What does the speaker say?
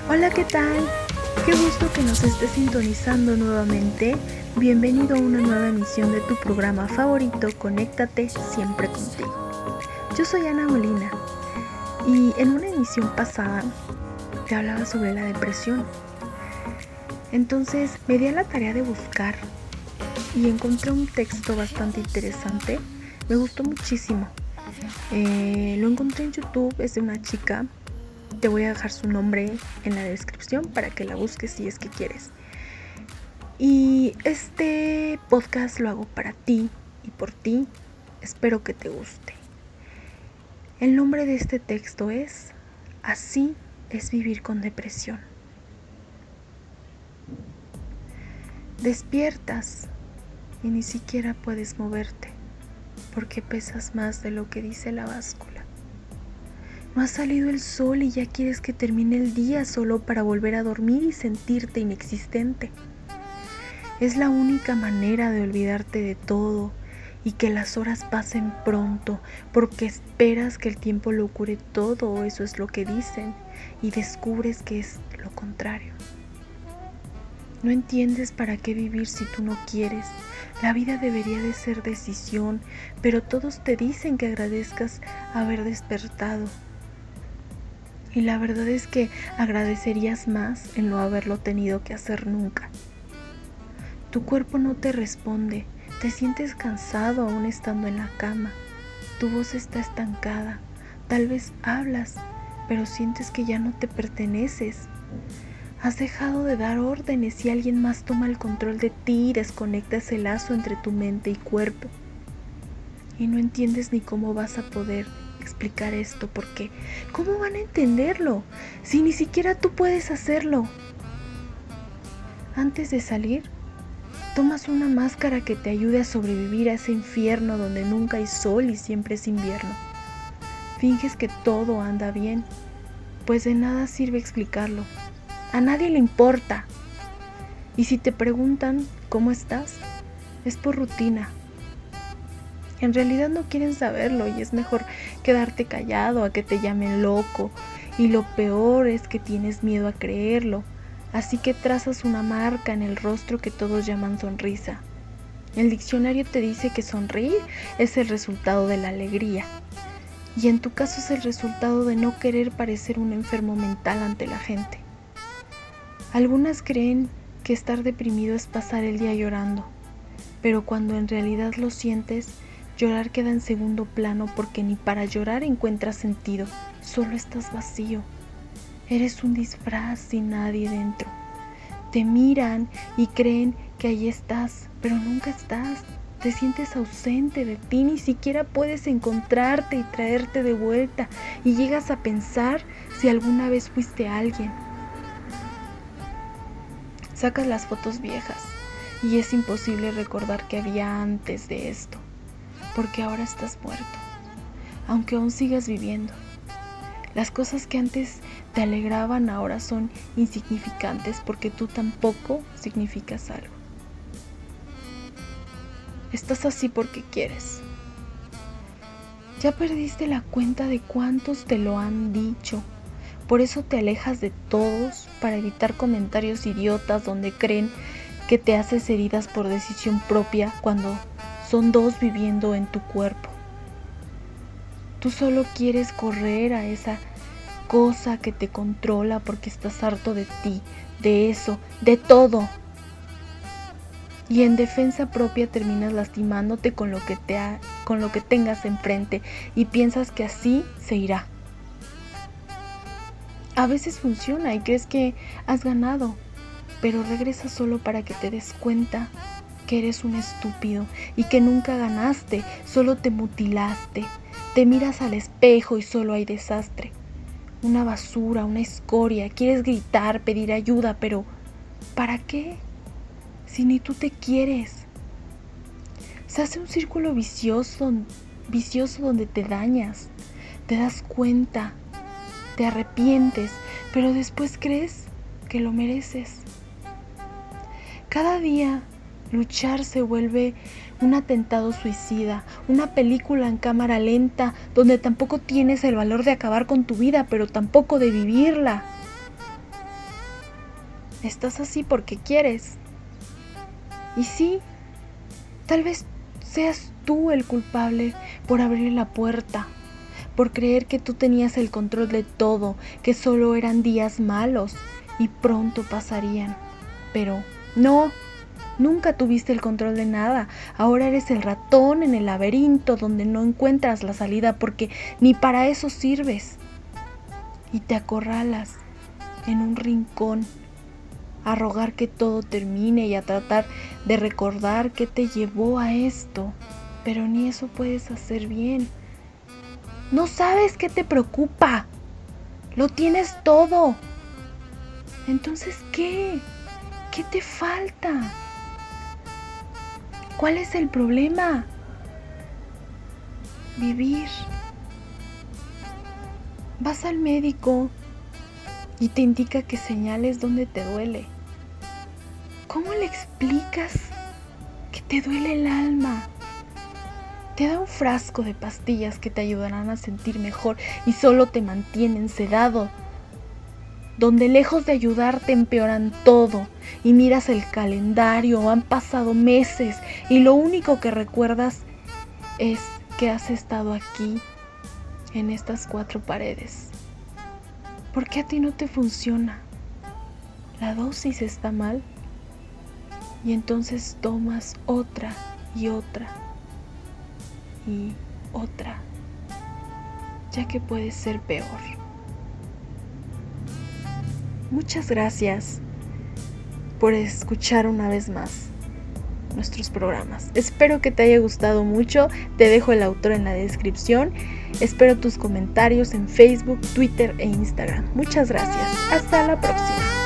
Hola, ¿qué tal? Qué gusto que nos estés sintonizando nuevamente. Bienvenido a una nueva emisión de tu programa favorito, Conéctate siempre contigo. Yo soy Ana Molina y en una emisión pasada te hablaba sobre la depresión. Entonces me di a la tarea de buscar y encontré un texto bastante interesante. Me gustó muchísimo. Lo encontré en YouTube, es de una chica. Te voy a dejar su nombre en la descripción para que la busques si es que quieres. Y este podcast lo hago para ti y por ti. Espero que te guste. El nombre de este texto es Así es vivir con depresión. Despiertas y ni siquiera puedes moverte porque pesas más de lo que dice la báscula. No ha salido el sol y ya quieres que termine el día solo para volver a dormir y sentirte inexistente. Es la única manera de olvidarte de todo y que las horas pasen pronto, porque esperas que el tiempo lo cure todo, eso es lo que dicen, y descubres que es lo contrario. No entiendes para qué vivir si tú no quieres. La vida debería de ser decisión, pero todos te dicen que agradezcas haber despertado. Y la verdad es que agradecerías más en no haberlo tenido que hacer nunca. Tu cuerpo no te responde, te sientes cansado aún estando en la cama. Tu voz está estancada, tal vez hablas, pero sientes que ya no te perteneces. Has dejado de dar órdenes y alguien más toma el control de ti y desconecta ese lazo entre tu mente y cuerpo. Y no entiendes ni cómo vas a poder explicar esto, porque ¿cómo van a entenderlo si ni siquiera tú puedes hacerlo? Antes de salir, tomas una máscara que te ayude a sobrevivir a ese infierno donde nunca hay sol y siempre es invierno. Finges que todo anda bien, pues de nada sirve explicarlo. A nadie le importa. Y si te preguntan cómo estás, es por rutina. En realidad no quieren saberlo y es mejor quedarte callado a que te llamen loco. Y lo peor es que tienes miedo a creerlo. Así que trazas una marca en el rostro que todos llaman sonrisa. El diccionario te dice que sonreír es el resultado de la alegría. Y en tu caso es el resultado de no querer parecer un enfermo mental ante la gente. Algunas creen que estar deprimido es pasar el día llorando. Pero cuando en realidad lo sientes, llorar queda en segundo plano porque ni para llorar encuentras sentido. Solo estás vacío. Eres un disfraz sin nadie dentro. Te miran y creen que ahí estás, pero nunca estás. Te sientes ausente de ti, ni siquiera puedes encontrarte y traerte de vuelta. Y llegas a pensar si alguna vez fuiste alguien. Sacas las fotos viejas y es imposible recordar qué había antes de esto, porque ahora estás muerto, aunque aún sigas viviendo. Las cosas que antes te alegraban ahora son insignificantes porque tú tampoco significas algo. Estás así porque quieres. Ya perdiste la cuenta de cuántos te lo han dicho. Por eso te alejas de todos para evitar comentarios idiotas donde creen que te haces heridas por decisión propia cuando son dos viviendo en tu cuerpo. Tú solo quieres correr a esa cosa que te controla porque estás harto de ti, de eso, de todo. Y en defensa propia terminas lastimándote con lo que tengas enfrente y piensas que así se irá. A veces funciona y crees que has ganado, pero regresas solo para que te des cuenta que eres un estúpido y que nunca ganaste, solo te mutilaste. Te miras al espejo y solo hay desastre. Una basura, una escoria. Quieres gritar, pedir ayuda, pero ¿para qué? Si ni tú te quieres. Se hace un círculo vicioso donde te dañas, te das cuenta, te arrepientes, pero después crees que lo mereces. Cada día luchar se vuelve un atentado suicida, una película en cámara lenta donde tampoco tienes el valor de acabar con tu vida, pero tampoco de vivirla. Estás así porque quieres. Y sí, tal vez seas tú el culpable por abrir la puerta, por creer que tú tenías el control de todo, que solo eran días malos y pronto pasarían. Pero no, nunca tuviste el control de nada. Ahora eres el ratón en el laberinto donde no encuentras la salida porque ni para eso sirves. Y te acorralas en un rincón a rogar que todo termine y a tratar de recordar qué te llevó a esto. Pero ni eso puedes hacer bien. No sabes qué te preocupa. Lo tienes todo. Entonces, ¿qué? ¿Qué te falta? ¿Cuál es el problema? Vivir. Vas al médico y te indica que señales dónde te duele. ¿Cómo le explicas que te duele el alma? Te da un frasco de pastillas que te ayudarán a sentir mejor y solo te mantienen sedado, donde lejos de ayudarte empeoran todo y miras el calendario, han pasado meses y lo único que recuerdas es que has estado aquí, en estas 4 paredes. ¿Por qué a ti no te funciona? ¿La dosis está mal? Y entonces tomas otra y otra y otra, ya que puede ser peor. Muchas gracias por escuchar una vez más nuestros programas. Espero que te haya gustado mucho. Te dejo el autor en la descripción. Espero tus comentarios en Facebook, Twitter e Instagram. Muchas gracias. Hasta la próxima.